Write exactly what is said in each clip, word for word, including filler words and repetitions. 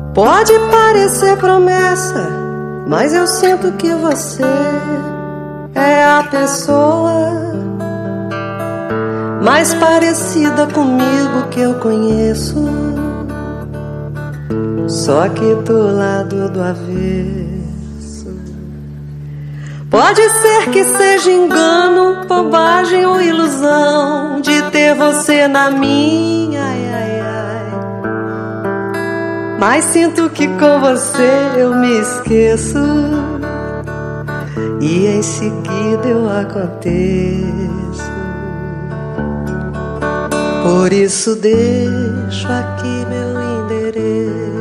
Pode parecer promessa, mas eu sinto que você é a pessoa mais parecida comigo que eu conheço. Só que do lado do avesso. Pode ser que seja engano, bobagem ou ilusão de ter você na minha, ai, ai, ai. Mas sinto que com você eu me esqueço e em seguida eu aconteço. Por isso deixo aqui meu endereço.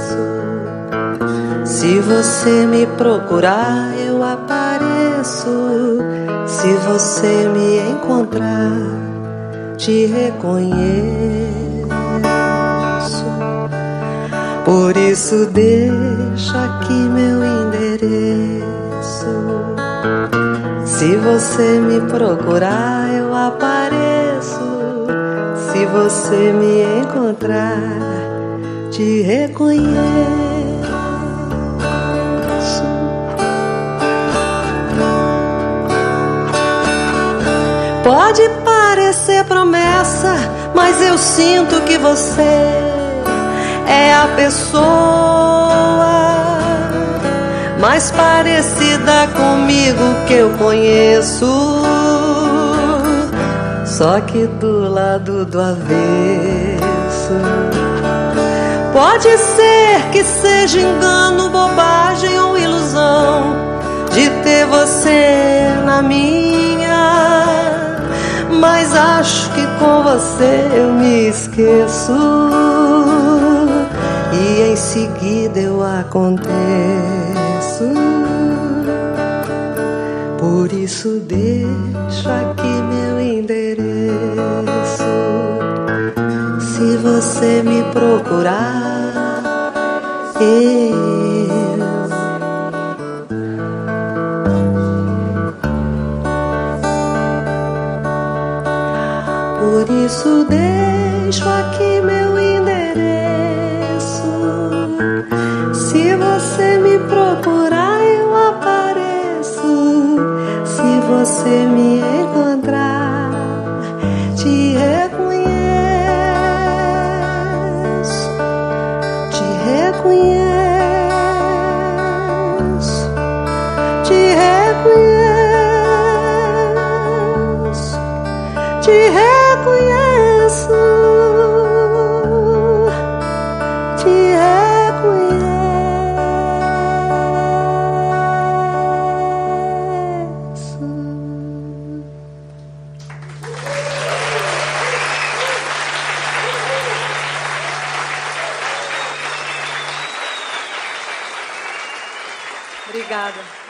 Se você me procurar, eu apareço. Se você me encontrar, te reconheço. Por isso deixo aqui meu endereço. Se você me procurar, eu apareço. Se você me encontrar, te reconheço. Pode parecer promessa, mas eu sinto que você é a pessoa mais parecida comigo que eu conheço. Só que do lado do avesso. Pode ser que seja engano, bobagem ou ilusão de ter você na minha. Mas acho que com você eu me esqueço e em seguida eu aconteço. Por isso deixo aqui meu endereço. Se você me procurar, eu Por isso deixo aqui meu endereço. Se você me procurar, eu apareço. Se você me encontrar, te reconheço. Te reconheço. Te reconheço. Te reconheço. Te reconheço. Obrigada.